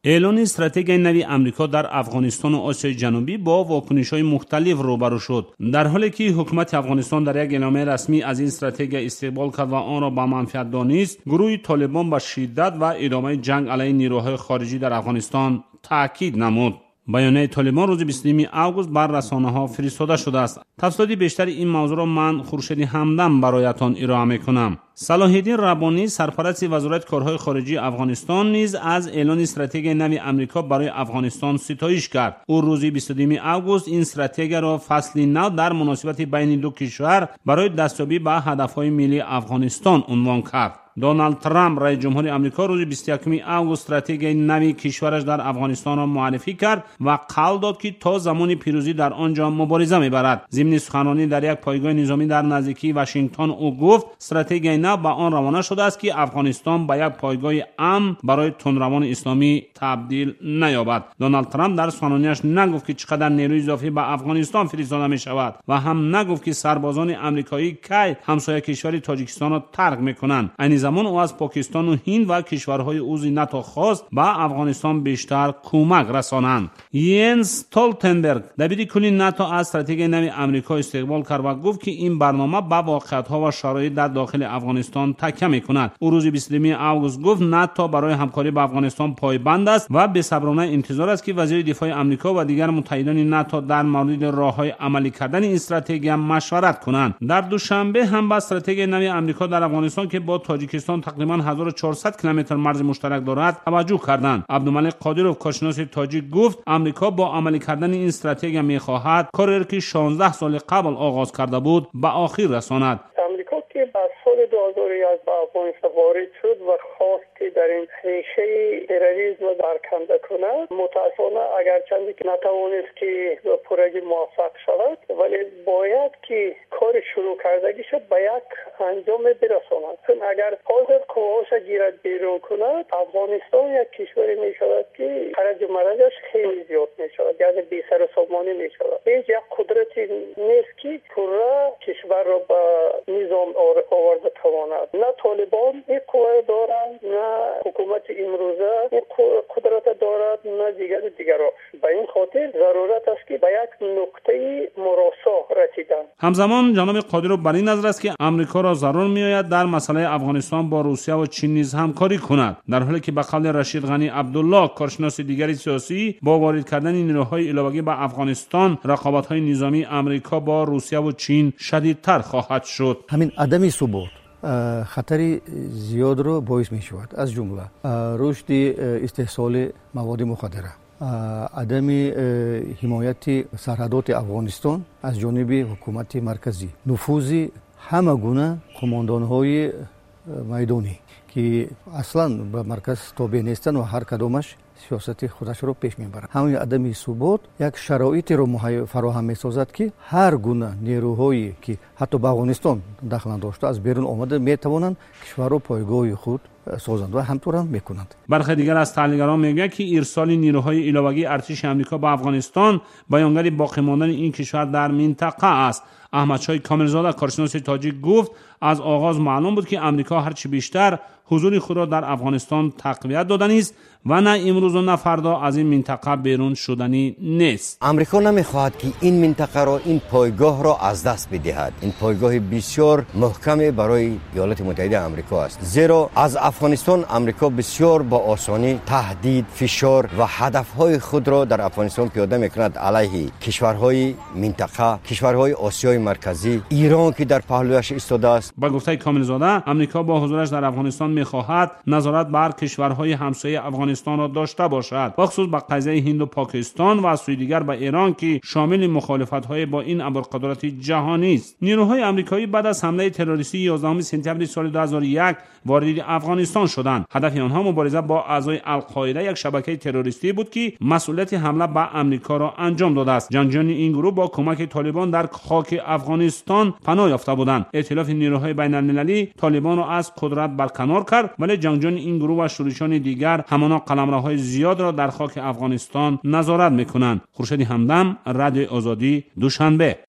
اعلان استراتژی نوی آمریکا در افغانستان و آسیای جنوبی با واکنش‌های مختلف روبرو شد، در حالی که حکومت افغانستان در یک اعلامیه رسمی از این استراتژی استقبال کرد و آن را با منفعت دانست. گروه طالبان به شدت و ادامه جنگ علیه نیروهای خارجی در افغانستان تاکید نمود. بیانیه طالبان روز 22 اوگوست بر رسانه‌ها فرستاده شده است. تفصیلات بیشتر این موضوع را من خورشید همدم برایتان ارائه می‌کنم. صلاح الدین ربانی سرپرست وزارت کارهای خارجی افغانستان نیز از اعلان استراتژی نوی آمریکا برای افغانستان ستایش کرد. او روز 22 اوگوست این استراتژی را فصلی نو در مناسبت بین دو کشور برای دستیابی به هدف‌های ملی افغانستان عنوان کرد. دونالد ترامپ رئیس جمهور آمریکا روز 21 اوگوست استراتژی نوی کشورش در افغانستان را معرفی کرد و قول داد که تا زمان پیروزی در آنجا مبارزه می‌برد. ضمن سخنرانی در یک پایگاه نظامی در نزدیکی واشنگتن او گفت استراتژی نو به آن روانه شده است که افغانستان به یک پایگاه امن برای تندروان اسلامی تبدیل نیابد. دونالد ترامپ در سخنرانیش نگفت که چقدر نیروی اضافی به افغانستان فرستاده می‌شود و هم نگفت که سربازان آمریکایی کی همسایه کشور تاجیکستان را ترک می‌کنند. زمان او از پاکستان و هند و کشورهای عضو ناتو خواست به افغانستان بیشتر کمک رسانند. ینس استولتنبرگ دبیر کل ناتو از استراتژی نوی آمریکا استقبال کرد و گفت که این برنامه به واقعیت‌ها و شرایط در داخل افغانستان تکیه می‌کند. او روز 22 اوگوست گفت ناتو برای همکاری با افغانستان پایبند است و بی‌صبرانه انتظار است که وزیر دفاع آمریکا و دیگر متحدان ناتو در مورد راه‌های عملی کردن این استراتژی مشورت کنند. در دوشنبه هم با استراتژی نوی آمریکا در افغانستان که با تاجیکستان تقریبا 1400 کیلومتر مرز مشترک دارد توجه کردند. عبدالملک قادروف کارشناس تاجیک گفت آمریکا با عملی کردن این استراتژی می‌خواهد کاری که 16 سال قبل آغاز کرده بود به آخر رساند. آمریکا که در سال 2011 به افغانستان وارد شد و خواست که در این ریشه تروریسم را برکنده کند، متاسفانه اگرچند که نتوانست که به پورگی موفق شود، ولی باید که کار شروع کردگی شد به یک انجام برساند. چون اگر حاضر قواش گیرد بیرون کند، افغانستان یک کشوری می شود که خرج و مرجش خیلی زیاد می شود، یعنی بی سر و سامانی می شود. هیچ یک قدرتی نیست که پورا کشور را به نظام آورده تواند. نه طالبان این قوه دارند، نه حکومت امروزه این قدرت دارد، نه دیگرها. به این خاطر ضرورت است که به یک نقطه مراسا رسیدن. همزمان جناب قادروف بر این نظر است که آمریکا را ضرور میآید در مسئله افغانستان با روسیه و چین نیز همکاری کند، در حالی که به قول رشید غنی عبدالله کارشناس دیگری سیاسی با وارد کردن نیروهای علاوه‌ای به افغانستان رقابت‌های نظامی آمریکا با روسیه و چین شدیدتر خواهد شد. همین عدم ثبات خطری زیاد رو باعث می شود، از جمله رشد استحصال مواد مخدره، عدم حمایت سرحدات افغانستان از جانب حکومت مرکزی، نفوذ همه گونه قماندان‌های میدانی که اصلا به مرکز تابع نیستن و هر کدامش سیاست خودش رو پیش میبرد. همین عدم ثبات یک شرایطی رو فراهم میسازد که هر گونه نیروهایی که حتی به افغانستان دخل داشته از بیرون آمده میتوانند کشور رو پایگاه خود سازند و همطور هم میکنند. برخی دیگر از تحلیلگران میگویند که ارسال نیروهای علاوه‌ای ارتش آمریکا به افغانستان بیانگر باقی ماندن این کشور در منطقه است. احمدشاه کاملزاده کارشناس تاجیک گفت از آغاز معلوم بود که آمریکا هرچی بیشتر حضور خود را در افغانستان تقویت دادن است و نه امروز و نه فردا از این منطقه بیرون شدنی نیست. آمریکا نمیخواهد که این منطقه را، این پایگاه را از دست بدهد. این پایگاه بسیار محکم برای ایالات متحده آمریکا است، زیرا از افغانستان آمریکا بسیار با آسانی تهدید، فشار و هدفهای خود را در افغانستان پیاده میکند علیه کشورهای منطقه، کشورهای آسیای مرکزی، ایران که در پهلویش ایستاده است. با گفته کاملزاده آمریکا با حضورش در افغانستان میخواهد نظارت بر کشورهای همسایه افغانستان را داشته باشد، بخصوص با قضیه هند و پاکستان و از سوی دیگر با ایران که شامل مخالفت‌های با این ابرقدرت جهانی است. نیروهای آمریکایی بعد از حمله تروریستی 11 سپتامبر سال 2001 وارد افغانستان شدند. هدف آنها مبارزه با اعضای القاعده، یک شبکه تروریستی بود که مسئولیت حمله به آمریکا را انجام داده است. جنگجویان این گروه با کمک طالبان در خاک افغانستان پناه یافته بودند. ائتلاف نیروهای بین‌المللی طالبان را از قدرت برکنار کرد، ولی جنگجویان این گروه و شورشیان دیگر همانا قلمروهای زیاد را در خاک افغانستان نظارت می‌کنند. خورشید همدم، رادیو آزادی، دوشنبه.